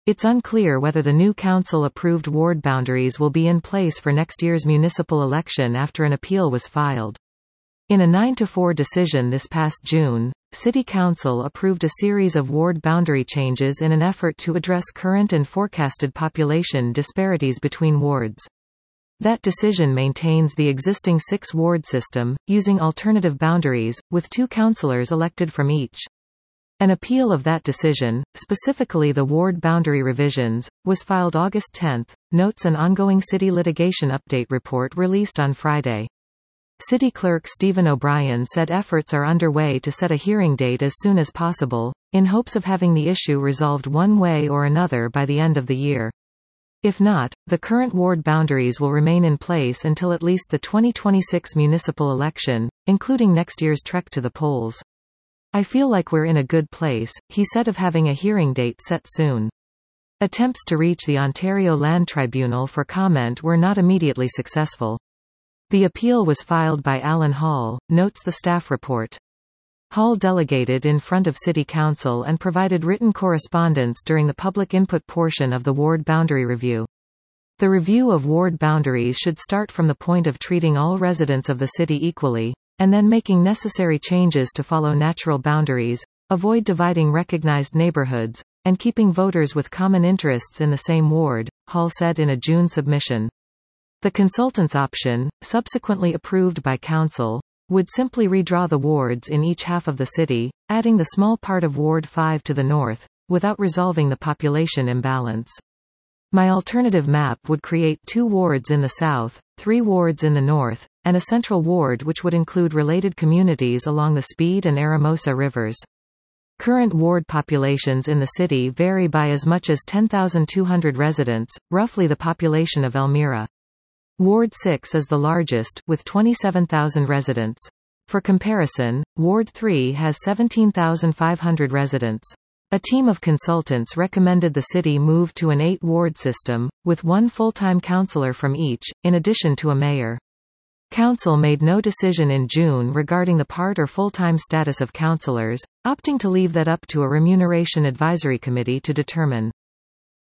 It's unclear whether the new council-approved ward boundaries will be in place for next year's municipal election after an appeal was filed. In a 9-4 decision this past June, City Council approved a series of ward boundary changes in an effort to address current and forecasted population disparities between wards. That decision maintains the existing 6-ward system, using alternative boundaries, with 2 councillors elected from each. An appeal of that decision, specifically the ward boundary revisions, was filed August 10, notes an ongoing city litigation update report released on Friday. City Clerk Stephen O'Brien said efforts are underway to set a hearing date as soon as possible, in hopes of having the issue resolved one way or another by the end of the year. If not, the current ward boundaries will remain in place until at least the 2026 municipal election, including next year's trek to the polls. I feel like we're in a good place, he said of having a hearing date set soon. Attempts to reach the Ontario Land Tribunal for comment were not immediately successful. The appeal was filed by Alan Hall, notes the staff report. Hall delegated in front of City Council and provided written correspondence during the public input portion of the ward boundary review. The review of ward boundaries should start from the point of treating all residents of the city equally, and then making necessary changes to follow natural boundaries, avoid dividing recognized neighborhoods, and keeping voters with common interests in the same ward, Hall said in a June submission. The consultant's option, subsequently approved by Council, would simply redraw the wards in each half of the city, adding the small part of Ward 5 to the north, without resolving the population imbalance. My alternative map would create 2 wards in the south, 3 wards in the north, and a central ward which would include related communities along the Speed and Aramosa rivers. Current ward populations in the city vary by as much as 10,200 residents, roughly the population of Elmira. Ward 6 is the largest, with 27,000 residents. For comparison, Ward 3 has 17,500 residents. A team of consultants recommended the city move to an 8-ward system, with 1 full-time councillor from each, in addition to a mayor. Council made no decision in June regarding the part or full-time status of councillors, opting to leave that up to a remuneration advisory committee to determine.